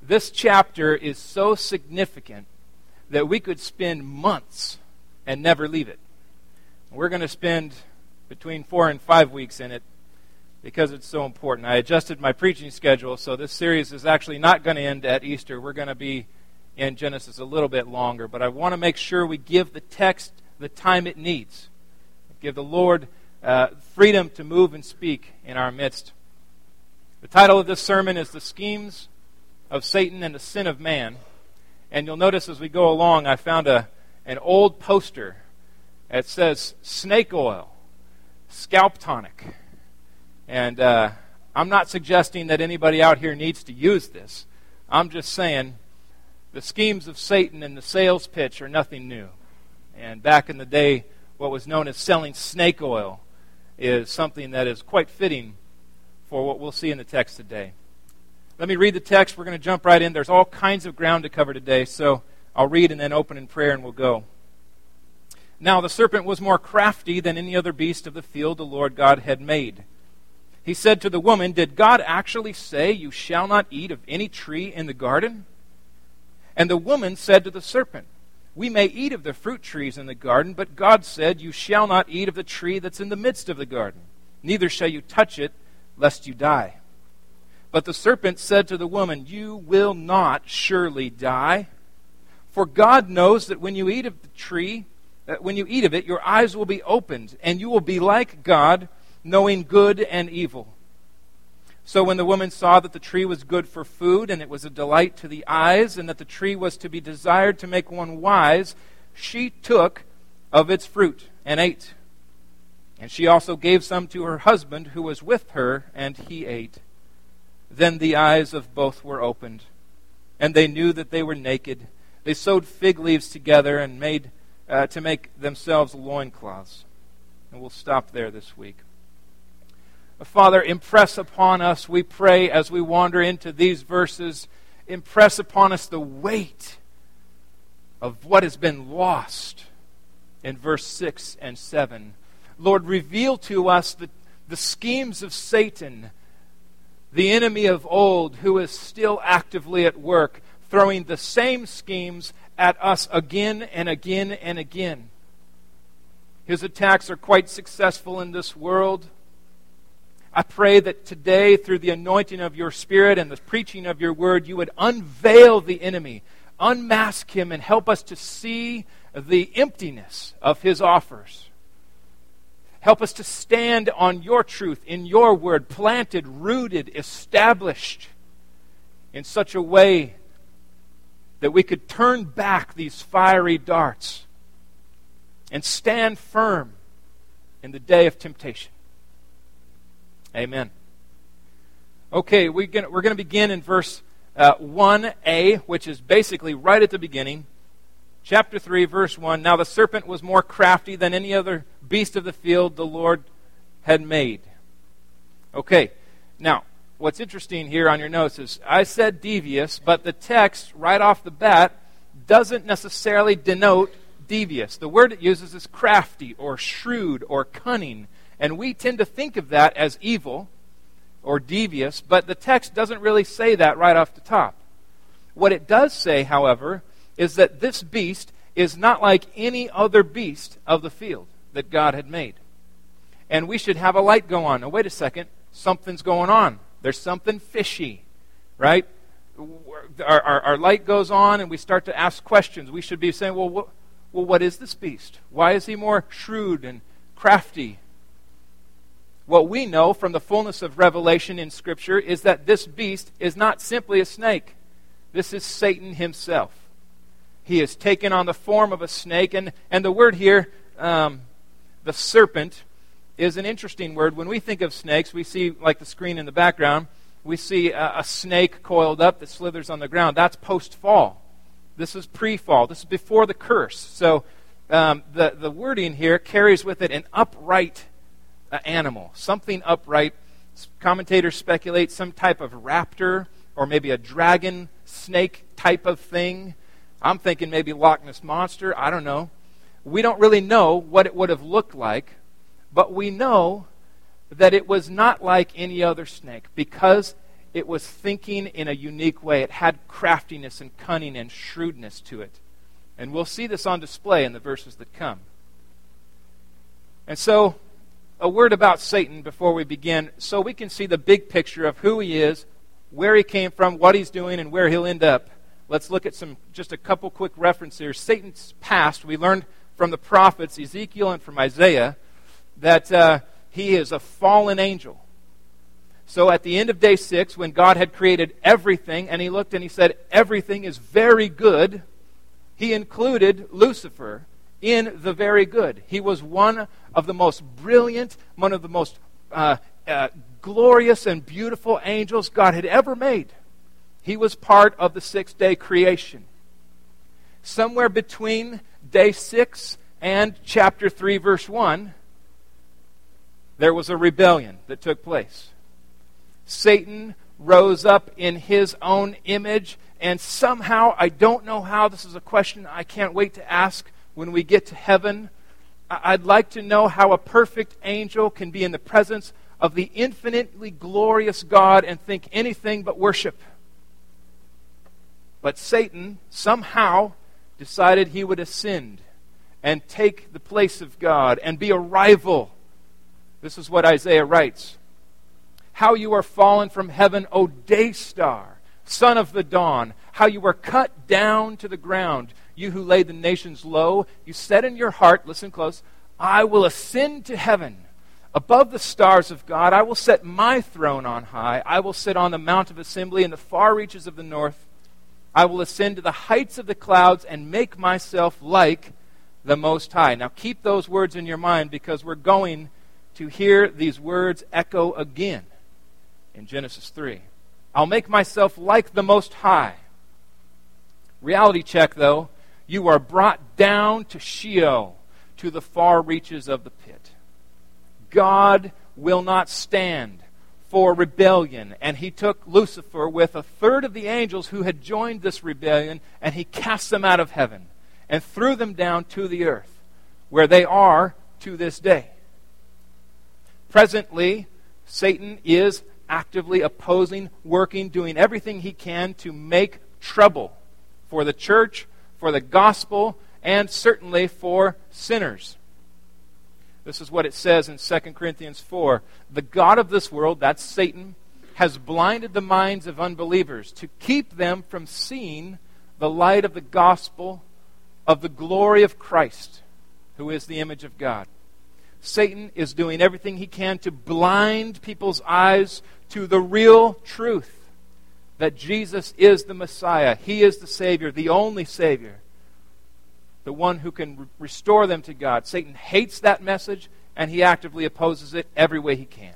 This chapter is so significant that we could spend months and never leave it. We're going to spend between 4 and 5 weeks in it because it's so important. I adjusted my preaching schedule, so this series is actually not going to end at Easter. We're going to be in Genesis a little bit longer, but I want to make sure we give the text the time it needs. Give the Lord freedom to move and speak in our midst. The title of this sermon is The Schemes of Satan and the Sin of Man. And you'll notice as we go along, I found an old poster that says snake oil, scalp tonic. And I'm not suggesting that anybody out here needs to use this. I'm just saying the schemes of Satan and the sales pitch are nothing new. And back in the day, what was known as selling snake oil is something that is quite fitting for what we'll see in the text today. Let me read the text. We're going to jump right in. There's all kinds of ground to cover today, so I'll read and then open in prayer and we'll go. Now the serpent was more crafty than any other beast of the field the Lord God had made. He said to the woman, "Did God actually say, 'You shall not eat of any tree in the garden'?" And the woman said to the serpent, "We may eat of the fruit trees in the garden, but God said, 'You shall not eat of the tree that's in the midst of the garden. Neither shall you touch it, lest you die.' But the serpent said to the woman, 'You will not surely die. For God knows that when you eat of the tree, when you eat of it, your eyes will be opened, and you will be like God, knowing good and evil.' So when the woman saw that the tree was good for food, and it was a delight to the eyes, and that the tree was to be desired to make one wise, she took of its fruit and ate. And she also gave some to her husband who was with her, and he ate. Then the eyes of both were opened, and they knew that they were naked. They sewed fig leaves together and made to make themselves loincloths." And we'll stop there this week. Father, impress upon us, we pray, as we wander into these verses, impress upon us the weight of what has been lost in verse 6 and 7. Lord, reveal to us the schemes of Satan, the enemy of old, who is still actively at work, throwing the same schemes at us again and again and again. His attacks are quite successful in this world. I pray that today, through the anointing of your Spirit and the preaching of your word, you would unveil the enemy, unmask him, and help us to see the emptiness of his offers. Help us to stand on your truth, in your word, planted, rooted, established in such a way that we could turn back these fiery darts and stand firm in the day of temptation. Amen. Okay, we're going to begin in verse 1a, which is basically right at the beginning. Chapter 3, verse 1. Now the serpent was more crafty than any other beast of the field the Lord had made. Okay, now what's interesting here on your notes is I said devious, but the text right off the bat doesn't necessarily denote devious. The word it uses is crafty or shrewd or cunning. And we tend to think of that as evil or devious, but the text doesn't really say that right off the top. What it does say, however, is that this beast is not like any other beast of the field that God had made. And we should have a light go on. Now, wait a second. Something's going on. There's something fishy, right? Our light goes on and we start to ask questions. We should be saying, well, what is this beast? Why is he more shrewd and crafty? What we know from the fullness of revelation in Scripture is that this beast is not simply a snake. This is Satan himself. He has taken on the form of a snake, and the word here, the serpent, is an interesting word. When we think of snakes, we see, like the screen in the background, we see a snake coiled up that slithers on the ground. That's post-fall. This is pre-fall. This is before the curse. So the wording here carries with it an upright animal, something upright. Commentators speculate some type of raptor or maybe a dragon snake type of thing. I'm thinking maybe Loch Ness Monster. I don't know. We don't really know what it would have looked like, but we know that it was not like any other snake because it was thinking in a unique way. It had craftiness and cunning and shrewdness to it. And we'll see this on display in the verses that come. And so, a word about Satan before we begin, so we can see the big picture of who he is, where he came from, what he's doing, and where he'll end up. Let's look at just a couple quick references here. Satan's past, we learned from the prophets, Ezekiel and from Isaiah, that he is a fallen angel. So at the end of day 6, when God had created everything, and he looked and he said, everything is very good, he included Lucifer in the very good. He was one of the most brilliant, one of the most glorious and beautiful angels God had ever made. He was part of the 6-day creation. Somewhere between day 6 and chapter 3, verse 1, there was a rebellion that took place. Satan rose up in his own image, and somehow, I don't know how, this is a question I can't wait to ask when we get to heaven. I'd like to know how a perfect angel can be in the presence of the infinitely glorious God and think anything but worship. But Satan somehow decided he would ascend and take the place of God and be a rival. This is what Isaiah writes. How you are fallen from heaven, O day star, son of the dawn. How you are cut down to the ground, you who laid the nations low. You said in your heart, listen close, I will ascend to heaven. Above the stars of God, I will set my throne on high. I will sit on the mount of assembly in the far reaches of the north. I will ascend to the heights of the clouds and make myself like the Most High. Now keep those words in your mind, because we're going to hear these words echo again in Genesis 3. I'll make myself like the Most High. Reality check, though. You are brought down to Sheol, to the far reaches of the pit. God will not stand for rebellion, and he took Lucifer with a third of the angels who had joined this rebellion, and he cast them out of heaven and threw them down to the earth, where they are to this day. Presently, Satan is actively opposing, working, doing everything he can to make trouble for the church, for the gospel, and certainly for sinners. This is what it says in 2 Corinthians 4. The god of this world, that's Satan, has blinded the minds of unbelievers to keep them from seeing the light of the gospel of the glory of Christ, who is the image of God. Satan is doing everything he can to blind people's eyes to the real truth that Jesus is the Messiah. He is the Savior, the only Savior, the one who can restore them to God. Satan hates that message, and he actively opposes it every way he can.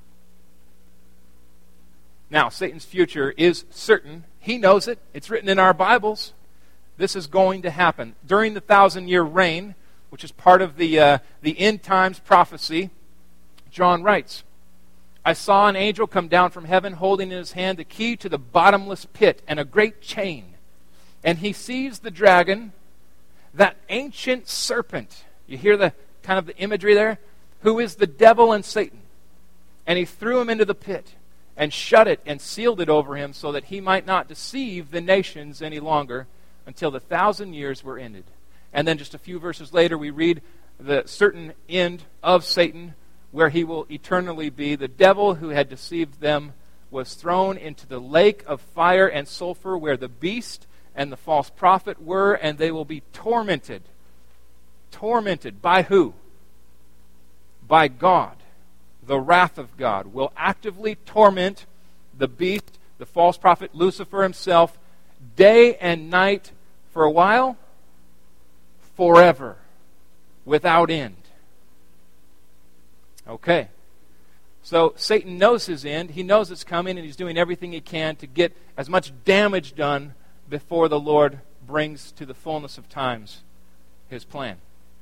Now, Satan's future is certain. He knows it. It's written in our Bibles. This is going to happen. During the 1,000-year reign, which is part of the end times prophecy, John writes, I saw an angel come down from heaven holding in his hand the key to the bottomless pit and a great chain. And he seized the dragon, that ancient serpent. You hear the kind of the imagery there? Who is the devil and Satan. And he threw him into the pit and shut it and sealed it over him so that he might not deceive the nations any longer until the 1,000 years were ended. And then just a few verses later, we read the certain end of Satan, where he will eternally be. The devil who had deceived them was thrown into the lake of fire and sulfur, where the beast and the false prophet were, and they will be tormented. Tormented by who? By God. The wrath of God will actively torment the beast, the false prophet, Lucifer himself, day and night for a while, forever, without end. Okay. So Satan knows his end. He knows it's coming, and he's doing everything he can to get as much damage done before the Lord brings to the fullness of times his plan.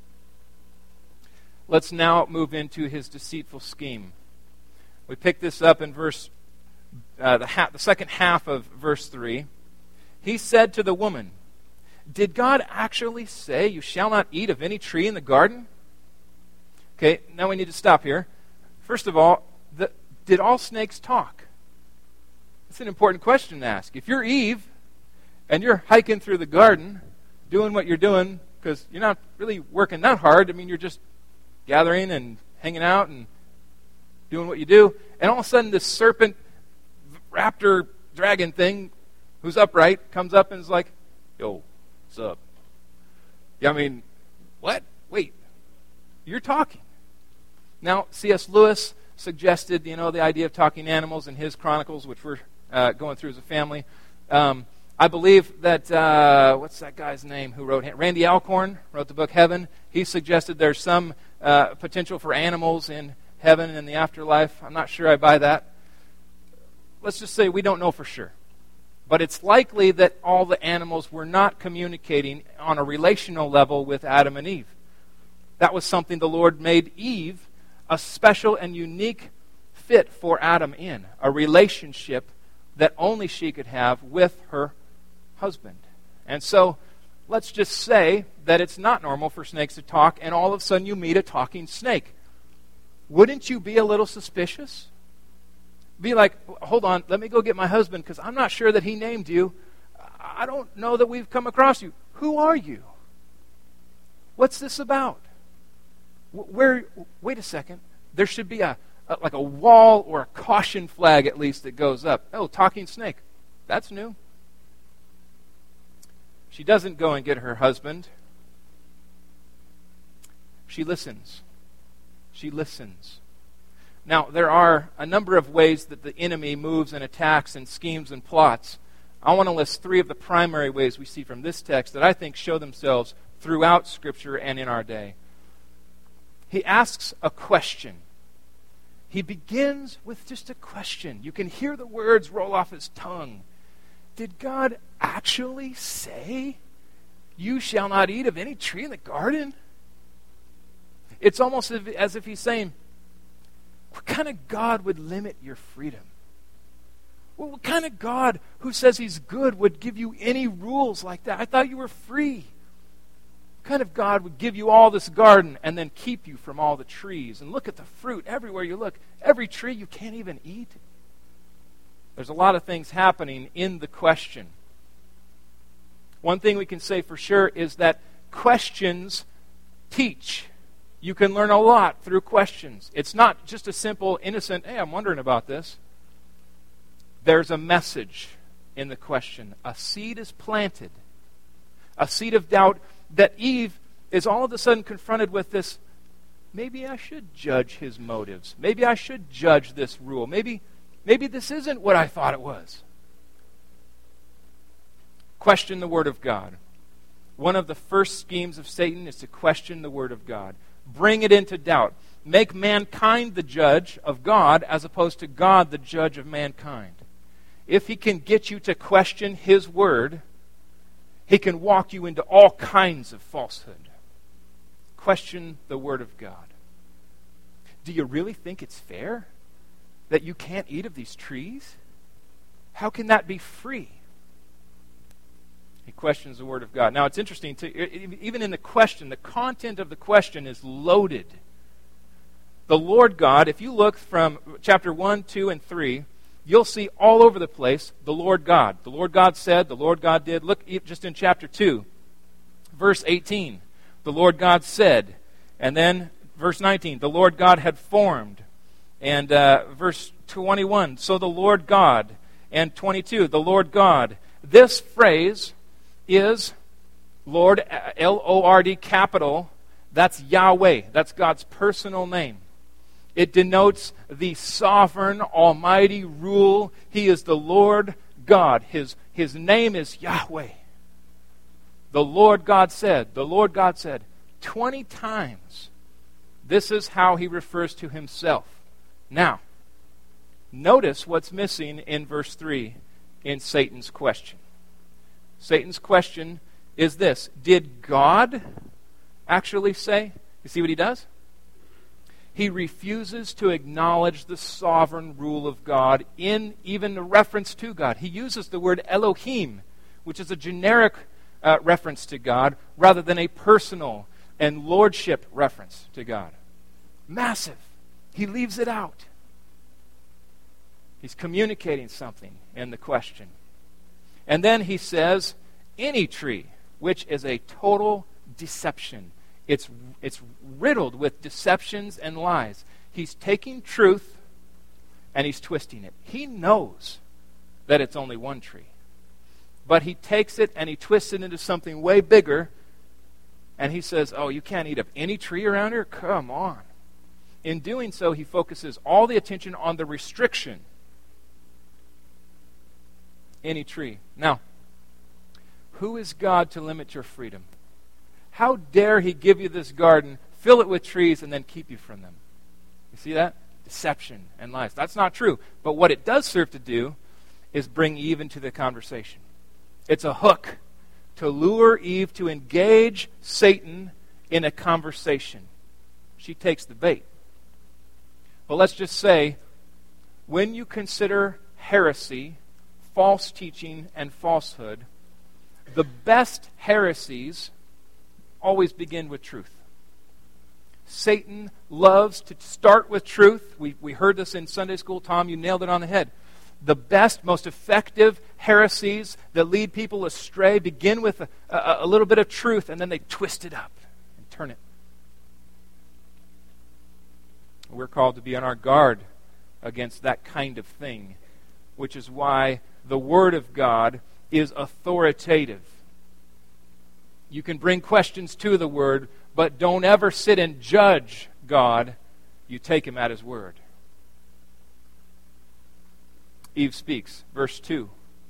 Let's now move into his deceitful scheme. We pick this up in the second half of verse 3. He said to the woman, did God actually say, you shall not eat of any tree in the garden? Okay, now we need to stop here. First of all, did all snakes talk? It's an important question to ask. If you're Eve and you're hiking through the garden, doing what you're doing, because you're not really working that hard. I mean, you're just gathering and hanging out and doing what you do. And all of a sudden, this serpent, raptor, dragon thing, who's upright, comes up and is like, yo, what's up? Yeah, I mean, what? Wait, you're talking. Now, C.S. Lewis suggested, the idea of talking animals in his Chronicles, which we're going through as a family. I believe that, what's that guy's name who wrote, Randy Alcorn wrote the book Heaven. He suggested there's some potential for animals in heaven and in the afterlife. I'm not sure I buy that. Let's just say we don't know for sure. But it's likely that all the animals were not communicating on a relational level with Adam and Eve. That was something the Lord made Eve a special and unique fit for Adam in, a relationship that only she could have with her husband. And so, let's just say that it's not normal for snakes to talk, and all of a sudden you meet a talking snake. Wouldn't you be a little suspicious? Be like, hold on, let me go get my husband, because I'm not sure that he named you. I don't know that we've come across you. Who are you? What's this about? Wait a second. There should be like a wall or a caution flag at least that goes up. Oh, talking snake. That's new. She doesn't go and get her husband. She listens. She listens. Now, there are a number of ways that the enemy moves and attacks and schemes and plots. I want to list 3 of the primary ways we see from this text that I think show themselves throughout Scripture and in our day. He asks a question. He begins with just a question. You can hear the words roll off his tongue. Did God actually say, "You shall not eat of any tree in the garden"? It's almost as if he's saying, what kind of God would limit your freedom? Well, what kind of God who says he's good would give you any rules like that? I thought you were free. What kind of God would give you all this garden and then keep you from all the trees? And look at the fruit everywhere you look. Every tree you can't even eat. There's a lot of things happening in the question. One thing we can say for sure is that questions teach. You can learn a lot through questions. It's not just a simple, innocent, hey, I'm wondering about this. There's a message in the question. A seed is planted. A seed of doubt that Eve is all of a sudden confronted with this, maybe I should judge his motives. Maybe I should judge this rule. Maybe this isn't what I thought it was. Question the Word of God. One of the first schemes of Satan is to question the Word of God. Bring it into doubt. Make mankind the judge of God as opposed to God the judge of mankind. If he can get you to question his Word, he can walk you into all kinds of falsehood. Question the Word of God. Do you really think it's fair that you can't eat of these trees? How can that be free? He questions the Word of God. Now, it's interesting, even in the question, the content of the question is loaded. The Lord God, if you look from chapter 1, 2, and 3, you'll see all over the place the Lord God. The Lord God said, the Lord God did. Look just in chapter 2, verse 18. The Lord God said. And then verse 19, the Lord God had formed. And verse 21, so the Lord God. And 22, the Lord God. This phrase is Lord, L-O-R-D, capital. That's Yahweh. That's God's personal name. It denotes the sovereign, almighty rule. He is the Lord God. His name is Yahweh. The Lord God said, 20 times. This is how he refers to himself. Now, notice what's missing in verse 3 in Satan's question. Satan's question is this: did God actually say? You see what he does? He refuses to acknowledge the sovereign rule of God in even the reference to God. He uses the word Elohim, which is a generic reference to God, rather than a personal and lordship reference to God. Massive. He leaves it out. He's communicating something in the question. And then he says, any tree, which is a total deception. It's riddled with deceptions and lies. He's taking truth and he's twisting it. He knows that it's only one tree. But he takes it and he twists it into something way bigger. And he says, oh, you can't eat of any tree around here? Come on. In doing so, he focuses all the attention on the restriction. Any tree. Now, who is God to limit your freedom? How dare he give you this garden, fill it with trees, and then keep you from them? You see that? Deception and lies. That's not true. But what it does serve to do is bring Eve into the conversation. It's a hook to lure Eve to engage Satan in a conversation. She takes the bait. But let's just say, when you consider heresy, false teaching, and falsehood, the best heresies always begin with truth. Satan loves to start with truth. We heard this in Sunday school. Tom, you nailed it on the head. The best, most effective heresies that lead people astray begin with a little bit of truth, and then they twist it up and turn it. We're called to be on our guard against that kind of thing, which is why the Word of God is authoritative. You can bring questions to the Word, but don't ever sit and judge God. You take Him at His word. Eve speaks, verse 2.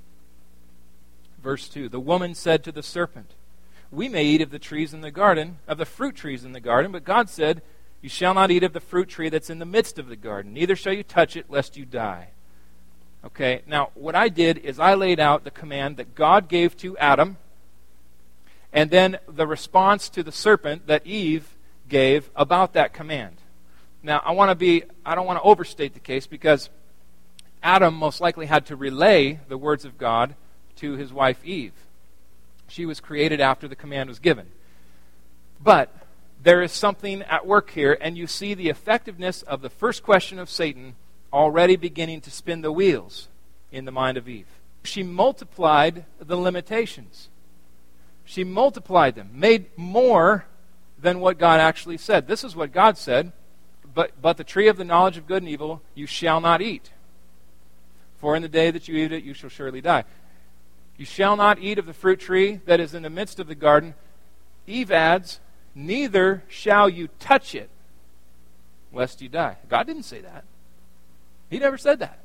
Verse 2, the woman said to the serpent, we may eat of the trees in the garden, of the fruit trees in the garden, but God said, you shall not eat of the fruit tree that's in the midst of the garden, neither shall you touch it, lest you die. Okay, now what I did is I laid out the command that God gave to Adam, and then the response to the serpent that Eve gave about that command. Now, I don't want to overstate the case, because Adam most likely had to relay the words of God to his wife Eve. She was created after the command was given. But there is something at work here, and you see the effectiveness of the first question of Satan already beginning to spin the wheels in the mind of Eve. She multiplied the limitations. She multiplied them, made more than what God actually said. This is what God said, but the tree of the knowledge of good and evil you shall not eat. For in the day that you eat it, you shall surely die. You shall not eat of the fruit tree that is in the midst of the garden. Eve adds, neither shall you touch it, lest you die. God didn't say that. He never said that.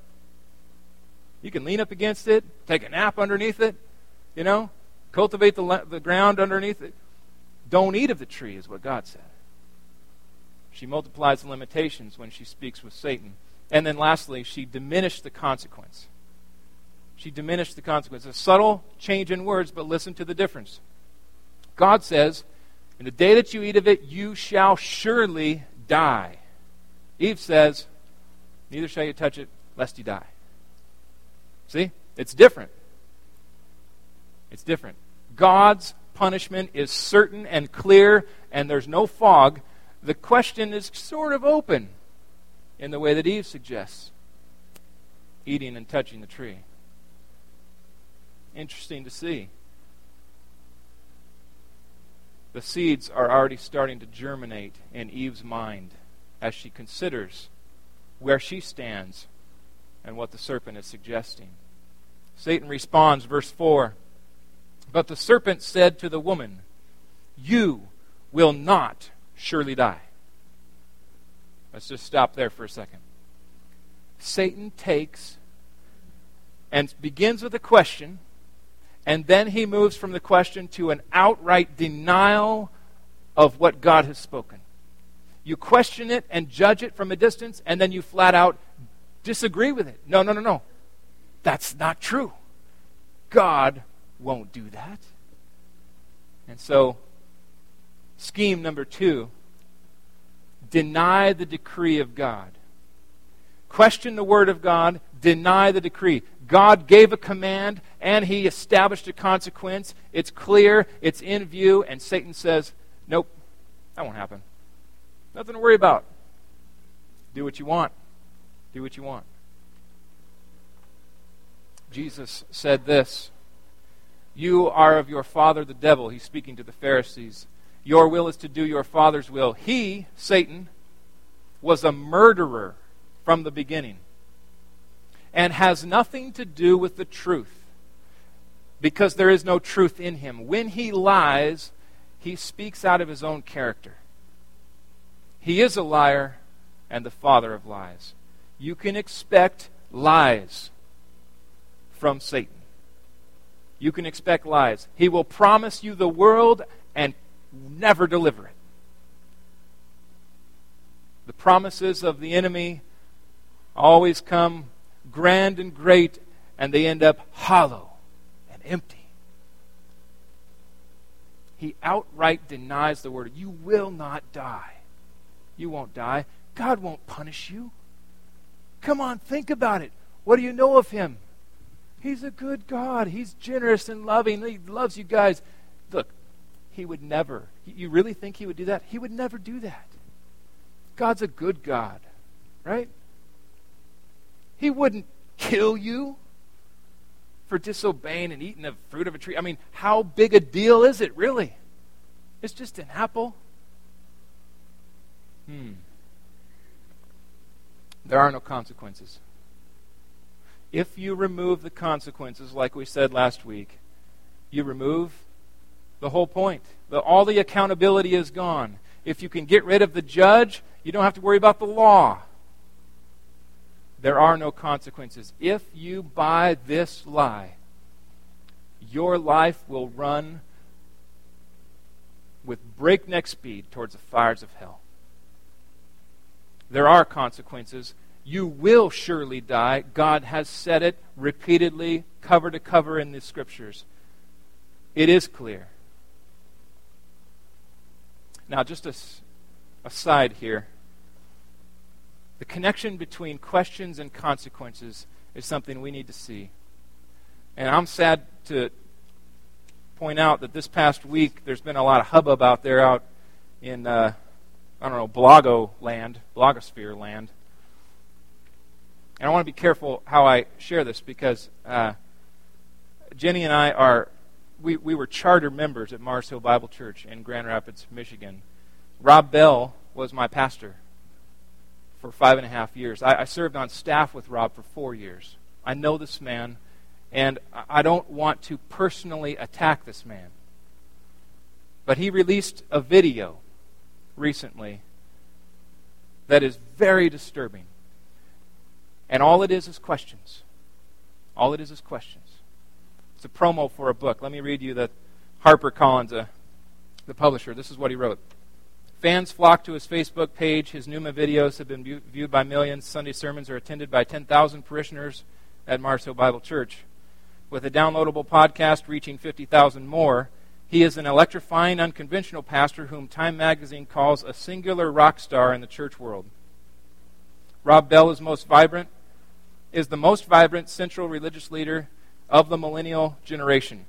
You can lean up against it, take a nap underneath it, cultivate the ground underneath it. Don't eat of the tree is what God said. She multiplies the limitations when she speaks with Satan. And then lastly, she diminished the consequence. She diminished the consequence. A subtle change in words, but listen to the difference. God says, in the day that you eat of it, you shall surely die. Eve says, neither shall you touch it, lest you die. See? It's different. It's different. God's punishment is certain and clear, and there's no fog. The question is sort of open in the way that Eve suggests, eating and touching the tree. Interesting to see. The seeds are already starting to germinate in Eve's mind as she considers where she stands and what the serpent is suggesting. Satan responds, verse 4, but the serpent said to the woman, you will not surely die. Let's just stop there for a second. Satan takes and begins with a question, and then he moves from the question to an outright denial of what God has spoken. You question it and judge it from a distance, and then you flat out disagree with it. No. That's not true. God won't do that. And so, scheme number 2, deny the decree of God. Question the word of God, deny the decree. God gave a command and He established a consequence. It's clear, it's in view, and Satan says, nope, that won't happen. Nothing to worry about. Do what you want. Do what you want. Jesus said this, "You are of your father the devil." He's speaking to the Pharisees. "Your will is to do your father's will." He, Satan, was a murderer from the beginning and has nothing to do with the truth because there is no truth in him. When he lies, he speaks out of his own character. He is a liar and the father of lies. You can expect lies from Satan. You can expect lies. He will promise you the world and never deliver it. The promises of the enemy always come grand and great, and they end up hollow and empty. He outright denies the word. You will not die. You won't die. God won't punish you. Come on, think about it. What do you know of him? He's a good God. He's generous and loving. He loves you guys. Look, he would never. You really think he would do that? He would never do that. God's a good God, right? He wouldn't kill you for disobeying and eating the fruit of a tree. I mean, how big a deal is it, really? It's just an apple. There are no consequences. If you remove the consequences, like we said last week, you remove the whole point. All the accountability is gone. If you can get rid of the judge, you don't have to worry about the law. There are no consequences. If you buy this lie, your life will run with breakneck speed towards the fires of hell. There are consequences. You will surely die. God has said it repeatedly, cover to cover in the Scriptures. It is clear. Now, just a aside here. The connection between questions and consequences is something we need to see. And I'm sad to point out that this past week there's been a lot of hubbub out there out in, blogosphere land. And I want to be careful how I share this because Jenny and I we were charter members at Mars Hill Bible Church in Grand Rapids, Michigan. Rob Bell was my pastor for 5.5 years. I served on staff with Rob for 4 years. I know this man, and I don't want to personally attack this man. But he released a video recently that is very disturbing. And all it is questions. All it is questions. It's a promo for a book. Let me read you that HarperCollins, the publisher. This is what he wrote. Fans flock to his Facebook page. His Pneuma videos have been viewed by millions. Sunday sermons are attended by 10,000 parishioners at Mars Hill Bible Church. With a downloadable podcast reaching 50,000 more, he is an electrifying, unconventional pastor whom Time magazine calls a singular rock star in the church world. Rob Bell is the most vibrant central religious leader of the millennial generation.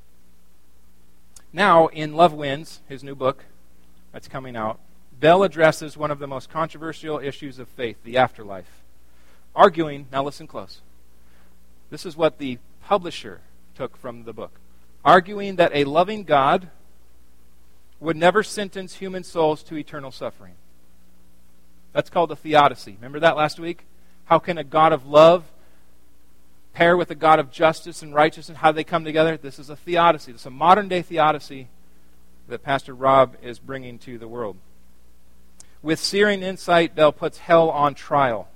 Now, in Love Wins, his new book that's coming out, Bell addresses one of the most controversial issues of faith, the afterlife. Arguing, now listen close, this is what the publisher took from the book, arguing that a loving God would never sentence human souls to eternal suffering. That's called a theodicy. Remember that last week? How can a God of love pair with a God of justice and righteousness? How do they come together? This is a theodicy. This is a modern-day theodicy that Pastor Rob is bringing to the world. With searing insight, Bell puts hell on trial.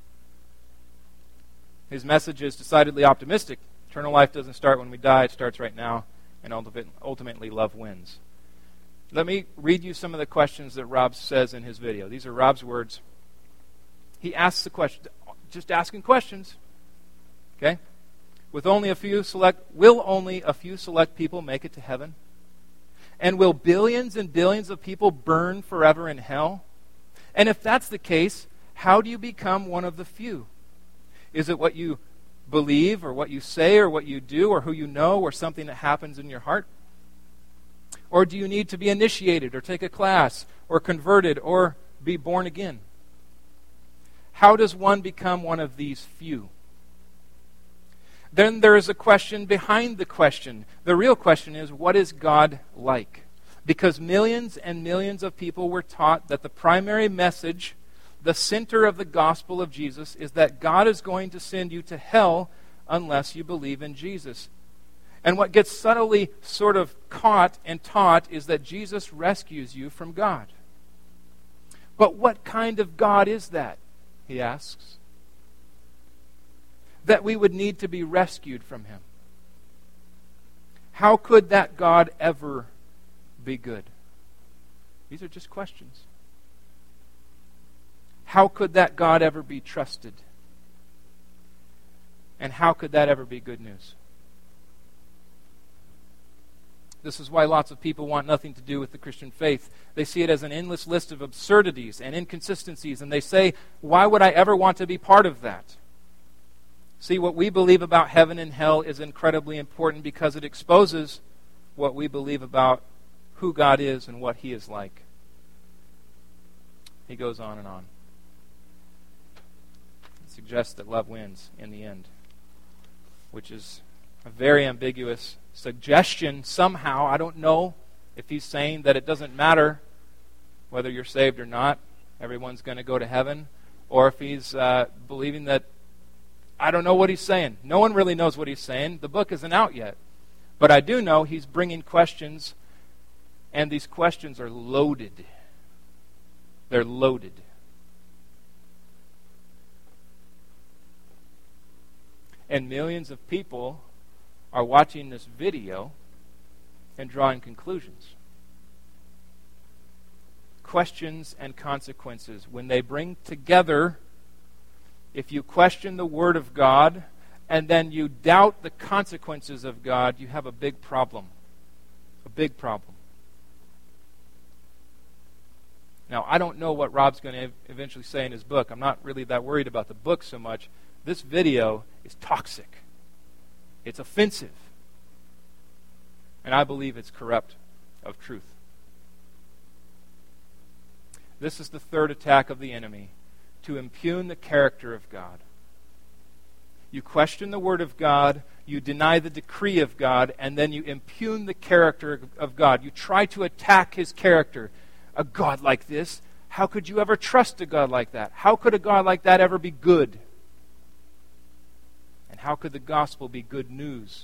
His message is decidedly optimistic. Eternal life doesn't start when we die. It starts right now, and ultimately love wins. Let me read you some of the questions that Rob says in his video. These are Rob's words. He asks the question, just asking questions. Okay? Will only a few select people make it to heaven? And will billions and billions of people burn forever in hell? And if that's the case, how do you become one of the few? Is it what you believe or what you say or what you do or who you know or something that happens in your heart? Or do you need to be initiated or take a class or converted or be born again? How does one become one of these few? then there is a question behind the question. The real question is, what is God like? Because millions and millions of people were taught that the primary message, the center of the gospel of Jesus, is that God is going to send you to hell unless you believe in Jesus. And what gets subtly sort of caught and taught is that Jesus rescues you from God. But what kind of God is that, he asks? That we would need to be rescued from him. How could that God ever be good? These are just questions. How could that God ever be trusted? And how could that ever be good news? This is why lots of people want nothing to do with the Christian faith. They see it as an endless list of absurdities and inconsistencies, and they say, why would I ever want to be part of that? See, what we believe about heaven and hell is incredibly important because it exposes what we believe about who God is and what he is like. He goes on and on. It suggests that love wins in the end, which is a very ambiguous suggestion somehow. I don't know if he's saying that it doesn't matter whether you're saved or not, everyone's going to go to heaven, or if he's believing that, I don't know what he's saying. No one really knows what he's saying. The book isn't out yet. But I do know he's bringing questions, and these questions are loaded. They're loaded. And millions of people are watching this video and drawing conclusions. Questions and consequences. When they bring together, if you question the Word of God and then you doubt the consequences of God, you have a big problem. A big problem. Now, I don't know what Rob's going to eventually say in his book. I'm not really that worried about the book so much. This video is toxic. It's offensive. And I believe it's corrupt of truth. This is the third attack of the enemy, to impugn the character of God. You question the Word of God, you deny the decree of God, and then you impugn the character of God. You try to attack his character. A God like this, how could you ever trust a God like that? How could a God like that ever be good? And how could the gospel be good news?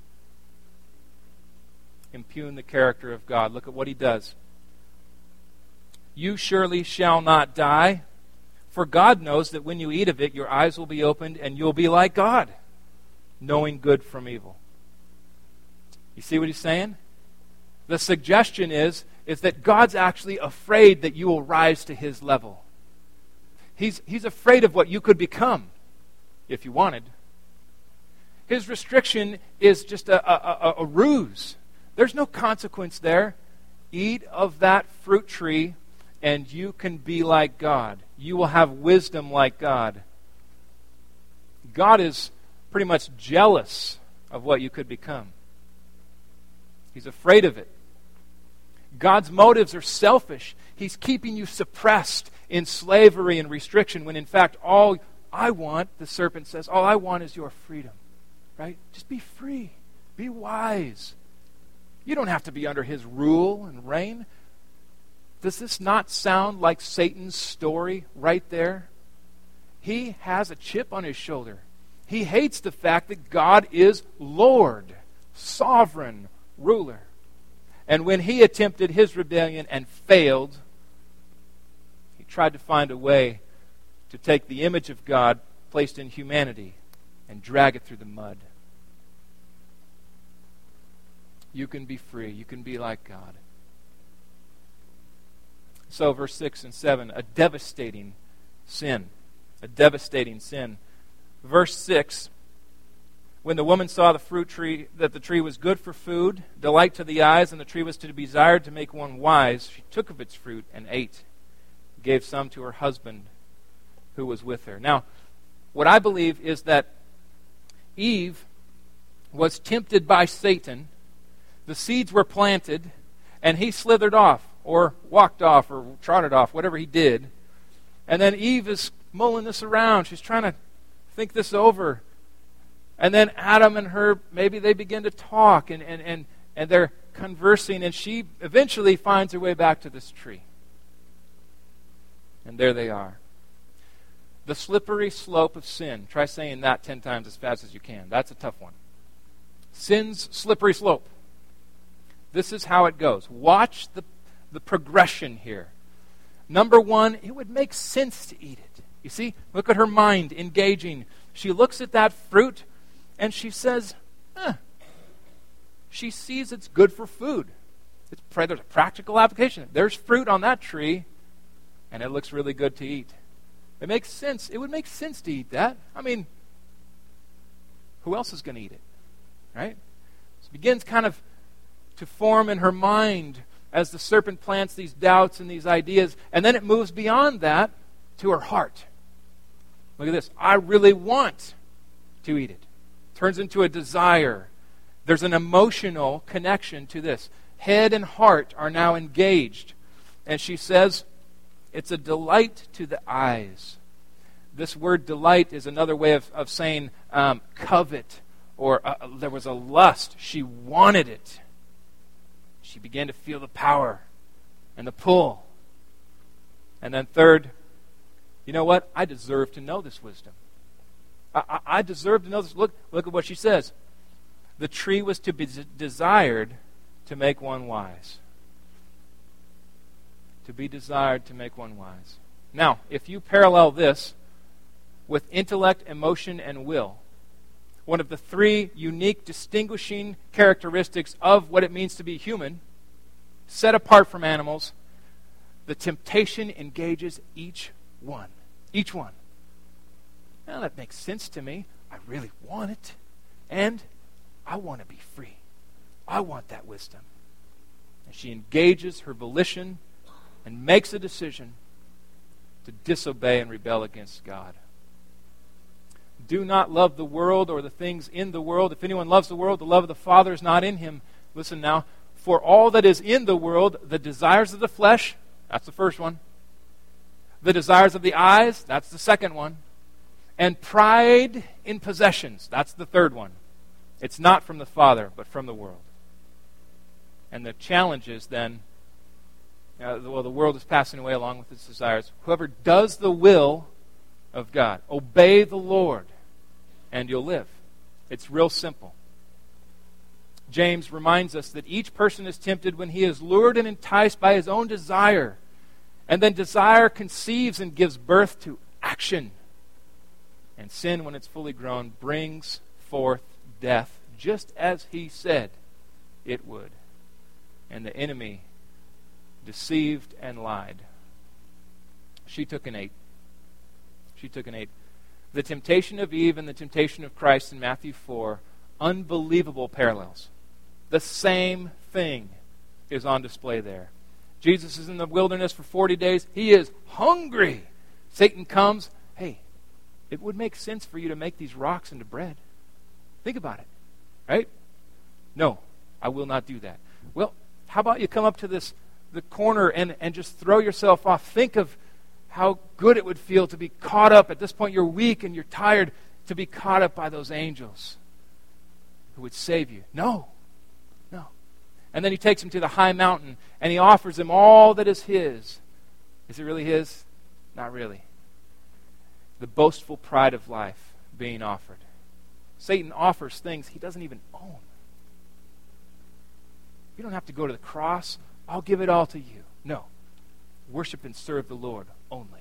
Impugn the character of God. Look at what he does. You surely shall not die, for God knows that when you eat of it, your eyes will be opened and you'll be like God, knowing good from evil. You see what he's saying? The suggestion is that God's actually afraid that you will rise to his level. He's afraid of what you could become if you wanted. His restriction is just a ruse. There's no consequence there. Eat of that fruit tree and you can be like God. You will have wisdom like God. God is pretty much jealous of what you could become. He's afraid of it. God's motives are selfish. He's keeping you suppressed in slavery and restriction when in fact all I want, the serpent says, all I want is your freedom. Right? Just be free. Be wise. You don't have to be under his rule and reign. Does this not sound like Satan's story right there? He has a chip on his shoulder. He hates the fact that God is Lord, sovereign, ruler. And when he attempted his rebellion and failed, he tried to find a way to take the image of God placed in humanity and drag it through the mud. You can be free. You can be like God. So, verse 6 and 7, a devastating sin. A devastating sin. Verse 6, when the woman saw the fruit tree, that the tree was good for food, delight to the eyes, and the tree was to be desired to make one wise, she took of its fruit and ate, gave some to her husband who was with her. Now, what I believe is that Eve was tempted by Satan, the seeds were planted, and he slithered off, or walked off, or trotted off, whatever he did. And then Eve is mulling this around. She's trying to think this over. And then Adam and her, maybe they begin to talk, and they're conversing, and she eventually finds her way back to this tree. And there they are. The slippery slope of sin. Try saying that 10 times as fast as you can. That's a tough one. Sin's slippery slope. This is how it goes. Watch the progression here. Number one, it would make sense to eat it. You see, look at her mind engaging. She looks at that fruit and she says, she sees it's good for food. There's a practical application. There's fruit on that tree and it looks really good to eat. It makes sense. It would make sense to eat that. I mean, who else is going to eat it? Right? So it begins kind of to form in her mind as the serpent plants these doubts and these ideas. And then it moves beyond that to her heart. Look at this. I really want to eat it. Turns into a desire. There's an emotional connection to this. Head and heart are now engaged. And she says, it's a delight to the eyes. This word delight is another way of saying covet, or there was a lust. She wanted it. She began to feel the power and the pull. And then third, you know what? I deserve to know this wisdom. I deserve to know this. Look at what she says. The tree was to be desired to make one wise. To be desired to make one wise. Now, if you parallel this with intellect, emotion, and will, one of the three unique distinguishing characteristics of what it means to be human, set apart from animals, the temptation engages each one. Each one. Now that makes sense to me. I really want it. And I want to be free. I want that wisdom. And she engages her volition and makes a decision to disobey and rebel against God. Do not love the world or the things in the world. If anyone loves the world, the love of the Father is not in him. Listen now. For all that is in the world, the desires of the flesh, that's the first one. The desires of the eyes, that's the second one. And pride in possessions, that's the third one. It's not from the Father, but from the world. And the challenge is then, the world is passing away along with its desires. Whoever does the will of God, obey the Lord, and you'll live. It's real simple. James reminds us that each person is tempted when he is lured and enticed by his own desire. And then desire conceives and gives birth to action. And sin, when it's fully grown, brings forth death, just as he said it would. And the enemy deceived and lied. She took an 8. She took an 8. The temptation of Eve and the temptation of Christ in Matthew 4, unbelievable parallels. The same thing is on display there. Jesus is in the wilderness for 40 days. He is hungry. Satan comes. Hey, it would make sense for you to make these rocks into bread. Think about it. Right? No, I will not do that. Well, how about you come up to the corner and just throw yourself off. Think of how good it would feel to be caught up. At this point, you're weak and you're tired, to be caught up by those angels who would save you. No. And then he takes him to the high mountain and he offers him all that is his. Is it really his? Not really. The boastful pride of life being offered. Satan offers things he doesn't even own. You don't have to go to the cross. I'll give it all to you. No. Worship and serve the Lord only.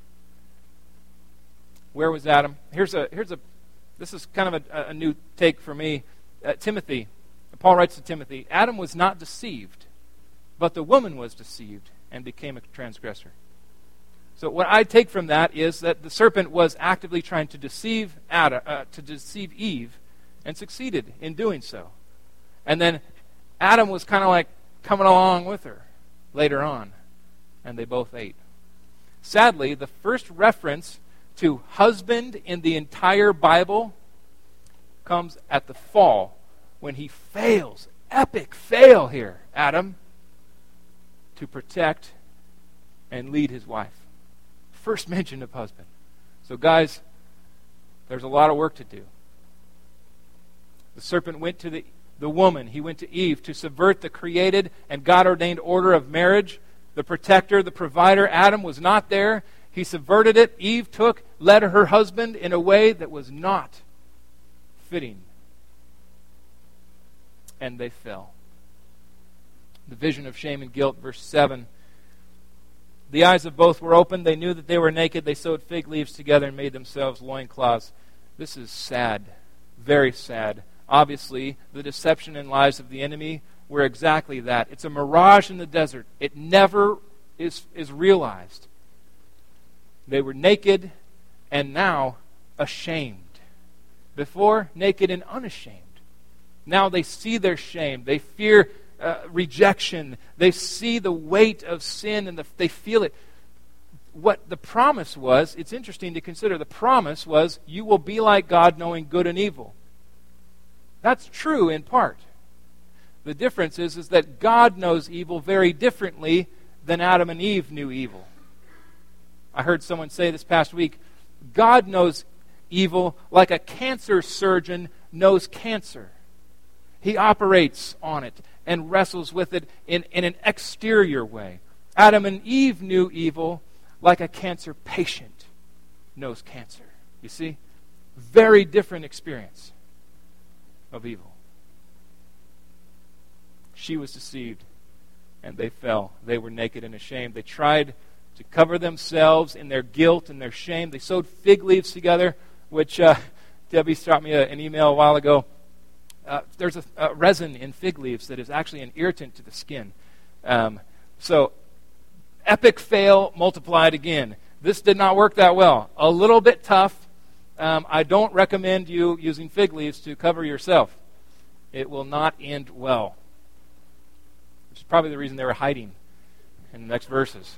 Where was Adam? This is kind of a new take for me. Timothy. Paul writes to Timothy, Adam was not deceived, but the woman was deceived and became a transgressor. So what I take from that is that the serpent was actively trying to deceive Eve, and succeeded in doing so. And then Adam was kind of like coming along with her later on, and they both ate. Sadly, the first reference to husband in the entire Bible comes at the fall, when he fails, epic fail here, Adam, to protect and lead his wife. First mention of husband. So guys, there's a lot of work to do. The serpent went to the woman. He went to Eve to subvert the created and God-ordained order of marriage. The protector, the provider, Adam, was not there. He subverted it. Eve led her husband in a way that was not fitting. And they fell. The vision of shame and guilt, verse 7. The eyes of both were opened. They knew that they were naked. They sewed fig leaves together and made themselves loincloths. This is sad, very sad. Obviously, the deception and lies of the enemy were exactly that. It's a mirage in the desert. It never is realized. They were naked and now ashamed. Before, naked and unashamed. Now they see their shame. They fear rejection. They see the weight of sin and they feel it. What the promise was, it's interesting to consider. The promise was, you will be like God, knowing good and evil. That's true in part. The difference is that God knows evil very differently than Adam and Eve knew evil. I heard someone say this past week, God knows evil like a cancer surgeon knows cancer. He operates on it and wrestles with it in an exterior way. Adam and Eve knew evil like a cancer patient knows cancer. You see? Very different experience of evil. She was deceived, and they fell. They were naked and ashamed. They tried to cover themselves in their guilt and their shame. They sewed fig leaves together, which Debbie shot me an email a while ago. There's a resin in fig leaves that is actually an irritant to the skin. So, epic fail multiplied again. This did not work that well. A little bit tough. I don't recommend you using fig leaves to cover yourself. It will not end well. Which is probably the reason they were hiding in the next verses.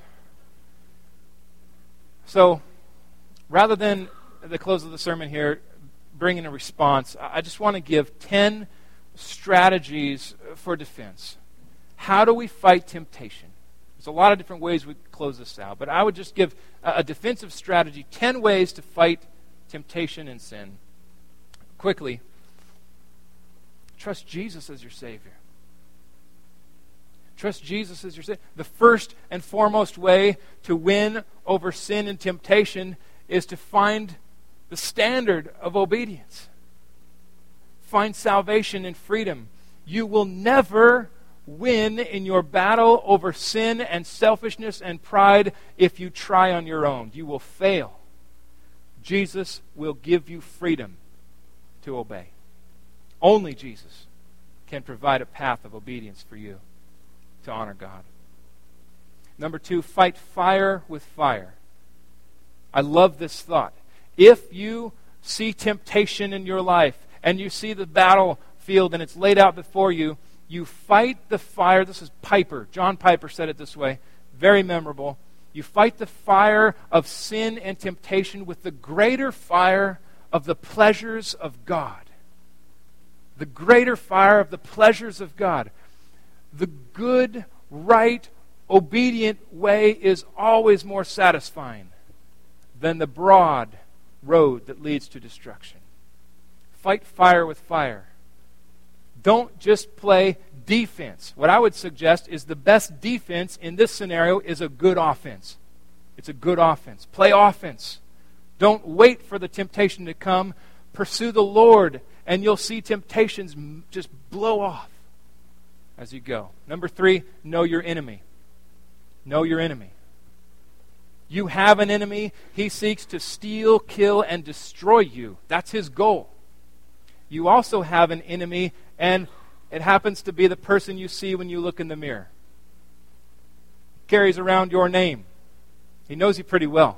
So, rather than the close of the sermon here, bring in a response, I just want to give 10 strategies for defense. How do we fight temptation? There's a lot of different ways we close this out, but I would just give a defensive strategy, 10 ways to fight temptation and sin. Quickly, trust Jesus as your Savior. Trust Jesus as your Savior. The first and foremost way to win over sin and temptation is to find the standard of obedience. Find salvation and freedom. You will never win in your battle over sin and selfishness and pride if you try on your own. You will fail. Jesus will give you freedom to obey. Only Jesus can provide a path of obedience for you to honor God. Number 2, fight fire with fire. I love this thought. If you see temptation in your life and you see the battlefield and it's laid out before you, you fight the fire. This is Piper. John Piper said it this way. Very memorable. You fight the fire of sin and temptation with the greater fire of the pleasures of God. The greater fire of the pleasures of God. The good, right, obedient way is always more satisfying than the broad road that leads to destruction. Fight fire with fire. Don't just play defense. What I would suggest is the best defense in this scenario is a good offense. It's a good offense. Play offense. Don't wait for the temptation to come. Pursue the Lord, and you'll see temptations just blow off as you go. Number 3, know your enemy. Know your enemy. You have an enemy. He seeks to steal, kill, and destroy you. That's his goal. You also have an enemy, and it happens to be the person you see when you look in the mirror. Carries around your name. He knows you pretty well.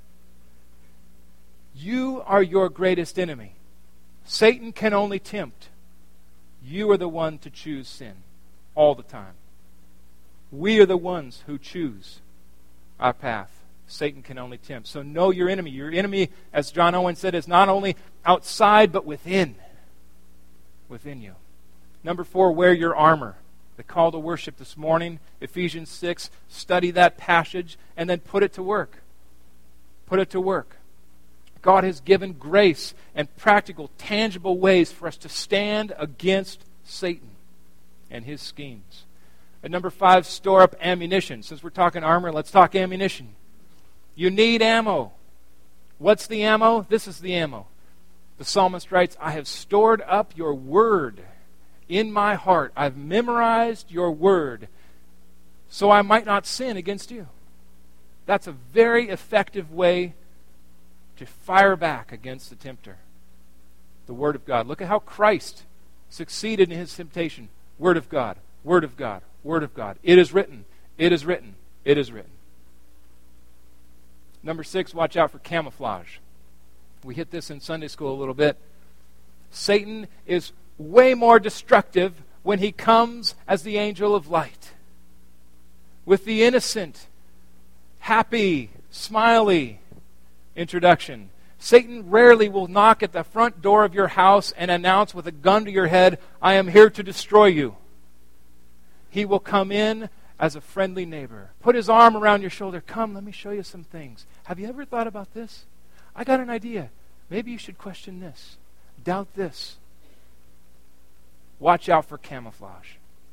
You are your greatest enemy. Satan can only tempt. You are the one to choose sin all the time. We are the ones who choose our path. Satan can only tempt. So know your enemy. Your enemy, as John Owen said, is not only outside but within. Within you. Number 4, wear your armor. The call to worship this morning, Ephesians 6, study that passage and then put it to work. Put it to work. God has given grace and practical, tangible ways for us to stand against Satan and his schemes. And number 5, store up ammunition. Since we're talking armor, let's talk ammunition. You need ammo. What's the ammo? This is the ammo. The psalmist writes, I have stored up your word in my heart. I've memorized your word so I might not sin against you. That's a very effective way to fire back against the tempter. The Word of God. Look at how Christ succeeded in his temptation. Word of God, Word of God, Word of God. It is written, it is written, it is written. Number 6, watch out for camouflage. We hit this in Sunday school a little bit. Satan is way more destructive when he comes as the angel of light. With the innocent, happy, smiley introduction. Satan rarely will knock at the front door of your house and announce with a gun to your head, I am here to destroy you. He will come in as a friendly neighbor. Put his arm around your shoulder. Come, let me show you some things. Have you ever thought about this? I got an idea. Maybe you should question this. Doubt this. Watch out for camouflage.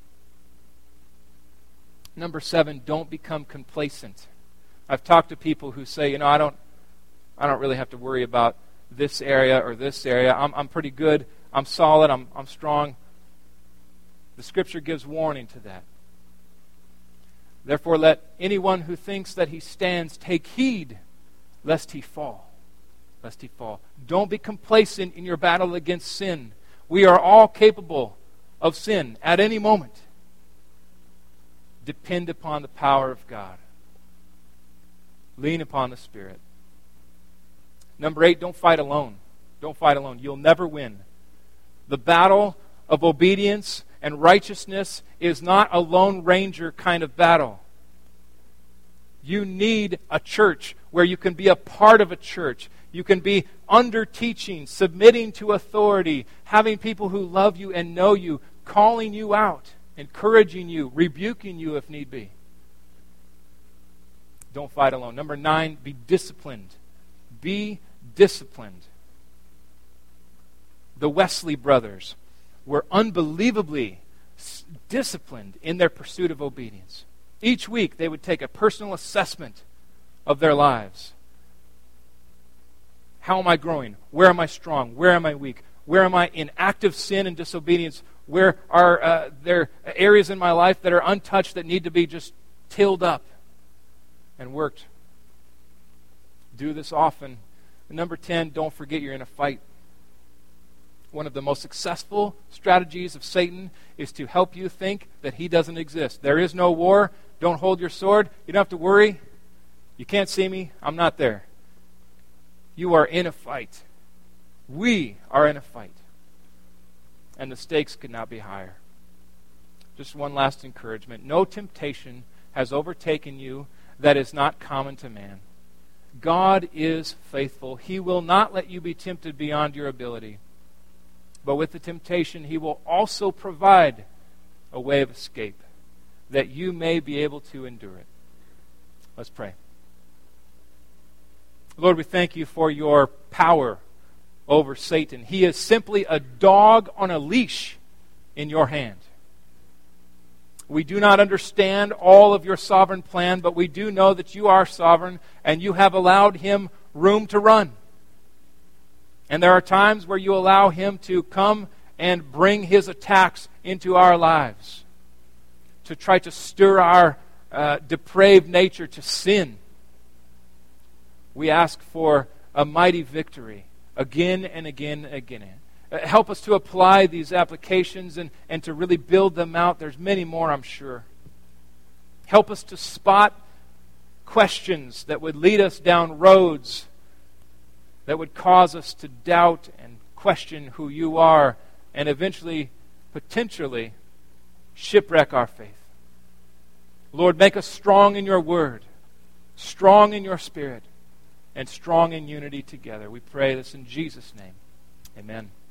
Number 7, don't become complacent. I've talked to people who say, I don't really have to worry about this area or this area. I'm pretty good. I'm solid. I'm strong. The Scripture gives warning to that. Therefore, let anyone who thinks that he stands take heed lest he fall. Lest he fall. Don't be complacent in your battle against sin. We are all capable of sin at any moment. Depend upon the power of God. Lean upon the Spirit. Number 8, don't fight alone. Don't fight alone. You'll never win. The battle of obedience and righteousness is not a Lone Ranger kind of battle. You need a church where you can be a part of a church. You can be under teaching, submitting to authority, having people who love you and know you, calling you out, encouraging you, rebuking you if need be. Don't fight alone. Number 9, be disciplined. Be disciplined. The Wesley brothers were unbelievably disciplined in their pursuit of obedience. Each week they would take a personal assessment of their lives. How am I growing? Where am I strong? Where am I weak? Where am I in active sin and disobedience? Where are there areas in my life that are untouched that need to be just tilled up and worked? Do this often. And number 10, don't forget you're in a fight. One of the most successful strategies of Satan is to help you think that he doesn't exist. There is no war. Don't hold your sword. You don't have to worry. You can't see me. I'm not there. You are in a fight. We are in a fight. And the stakes could not be higher. Just one last encouragement. No temptation has overtaken you that is not common to man. God is faithful. He will not let you be tempted beyond your ability. But with the temptation, He will also provide a way of escape that you may be able to endure it. Let's pray. Lord, we thank You for Your power over Satan. He is simply a dog on a leash in Your hand. We do not understand all of Your sovereign plan, but we do know that You are sovereign and You have allowed him room to run. And there are times where You allow him to come and bring his attacks into our lives, to try to stir our depraved nature to sin. We ask for a mighty victory again and again and again. Help us to apply these applications and to really build them out. There's many more, I'm sure. Help us to spot questions that would lead us down roads that would cause us to doubt and question who You are and eventually, potentially, shipwreck our faith. Lord, make us strong in Your Word, strong in Your Spirit, and strong in unity together. We pray this in Jesus' name. Amen.